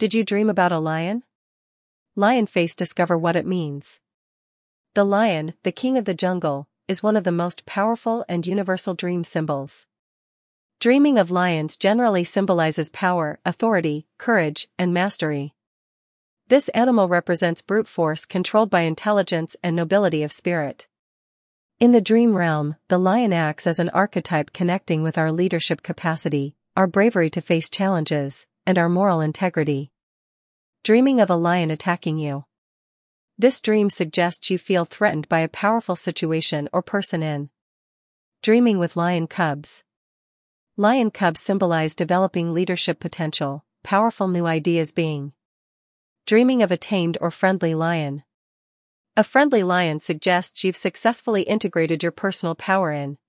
Did you dream about a lion? Lion face. Discover what it means. The lion, the king of the jungle, is one of the most powerful and universal dream symbols. Dreaming of lions generally symbolizes power, authority, courage, and mastery. This animal represents brute force controlled by intelligence and nobility of spirit. In the dream realm, the lion acts as an archetype connecting with our leadership capacity, our bravery to face challenges, and our moral integrity. Dreaming of a lion attacking you. This dream suggests you feel threatened by a powerful situation or person in. Dreaming with lion cubs. Lion cubs symbolize developing leadership potential, powerful new ideas being. Dreaming of a tamed or friendly lion. A friendly lion suggests you've successfully integrated your personal power in.